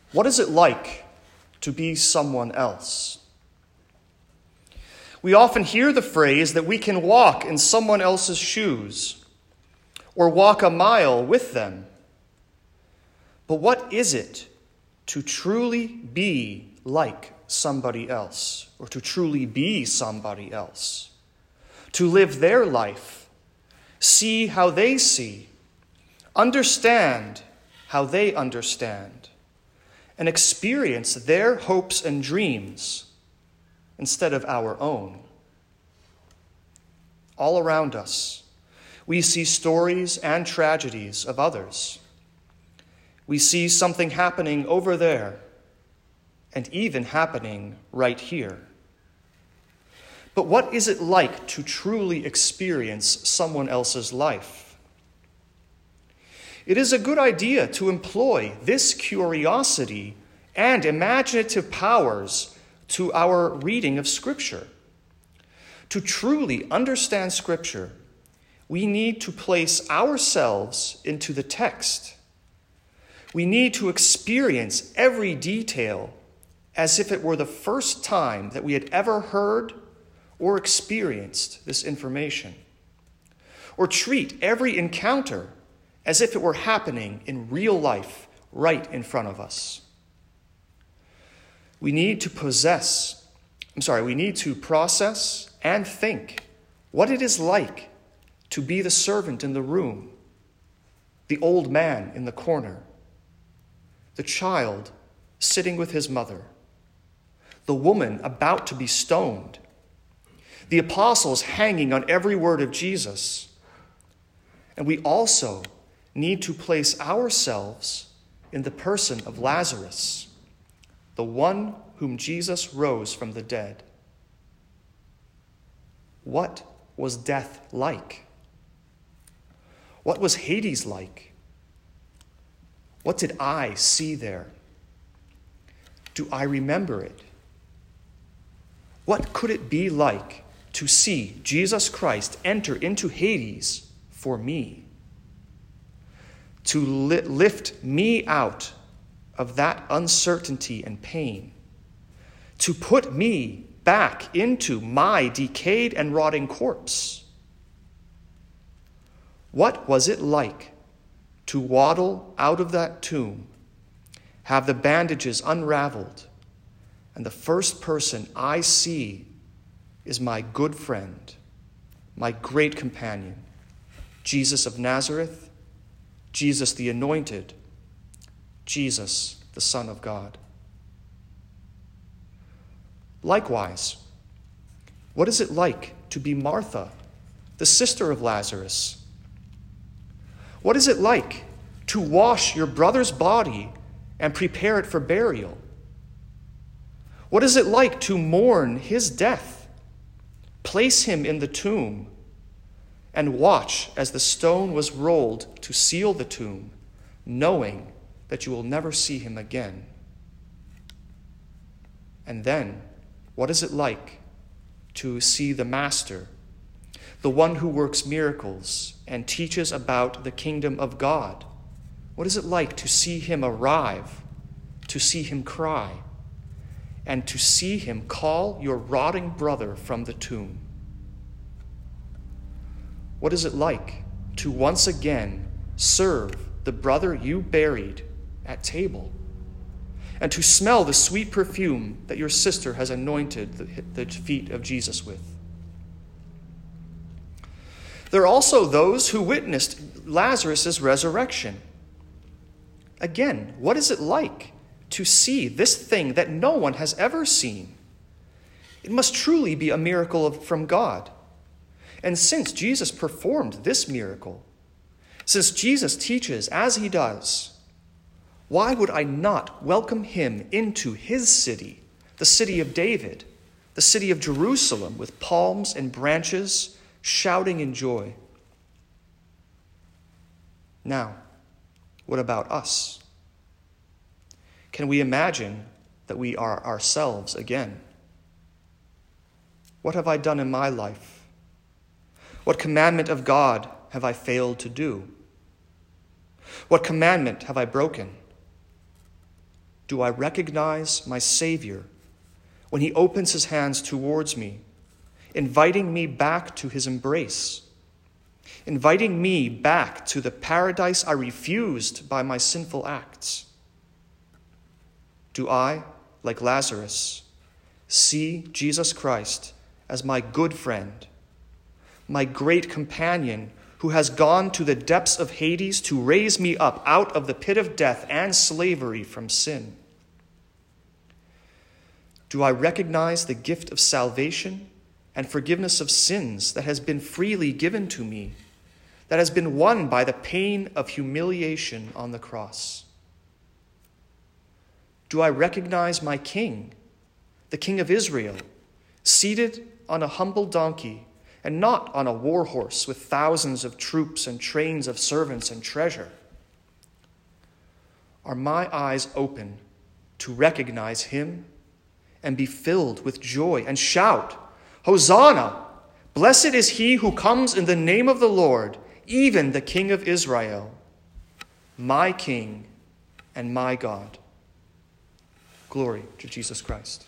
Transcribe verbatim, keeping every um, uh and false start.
What is it like to be someone else? We often hear the phrase that we can walk in someone else's shoes or walk a mile with them. But what is it to truly be like somebody else, or to truly be somebody else? To live their life, see how they see, understand how they understand, and experience their hopes and dreams instead of our own. All around us, we see stories and tragedies of others. We see something happening over there, and even happening right here. But what is it like to truly experience someone else's life? It is a good idea to employ this curiosity and imaginative powers to our reading of Scripture. To truly understand Scripture, we need to place ourselves into the text. We need to experience every detail as if it were the first time that we had ever heard or experienced this information. Or treat every encounter as if it were happening in real life right in front of us. We need to possess, I'm sorry, we need to process and think what it is like to be the servant in the room, the old man in the corner, the child sitting with his mother, the woman about to be stoned, the apostles hanging on every word of Jesus. And we also need to place ourselves in the person of Lazarus, the one whom Jesus rose from the dead. What was death like? What was Hades like? What did I see there? Do I remember it? What could it be like to see Jesus Christ enter into Hades for me? To li- lift me out of that uncertainty and pain, to put me back into my decayed and rotting corpse. What was it like to waddle out of that tomb, have the bandages unraveled, and the first person I see is my good friend, my great companion, Jesus of Nazareth, Jesus the Anointed, Jesus the Son of God. Likewise, what is it like to be Martha, the sister of Lazarus? What is it like to wash your brother's body and prepare it for burial? What is it like to mourn his death, place him in the tomb, and watch as the stone was rolled to seal the tomb, knowing that you will never see him again? And then, what is it like to see the Master, the one who works miracles and teaches about the kingdom of God? What is it like to see him arrive, to see him cry, and to see him call your rotting brother from the tomb? What is it like to once again serve the brother you buried at table, and to smell the sweet perfume that your sister has anointed the, the feet of Jesus with? There are also those who witnessed Lazarus' resurrection. Again, what is it like to see this thing that no one has ever seen? It must truly be a miracle of, from God. And since Jesus performed this miracle, since Jesus teaches as he does, why would I not welcome him into his city, the city of David, the city of Jerusalem, with palms and branches, shouting in joy? Now, what about us? Can we imagine that we are ourselves again? What have I done in my life? What commandment of God have I failed to do? What commandment have I broken? Do I recognize my Savior when he opens his hands towards me, inviting me back to his embrace, inviting me back to the paradise I refused by my sinful acts? Do I, like Lazarus, see Jesus Christ as my good friend, my great companion who has gone to the depths of Hades to raise me up out of the pit of death and slavery from sin? Do I recognize the gift of salvation and forgiveness of sins that has been freely given to me, that has been won by the pain of humiliation on the cross? Do I recognize my King, the King of Israel, seated on a humble donkey and not on a war horse with thousands of troops and trains of servants and treasure? Are my eyes open to recognize him and be filled with joy and shout, Hosanna! Blessed is he who comes in the name of the Lord, even the King of Israel, my King and my God. Glory to Jesus Christ.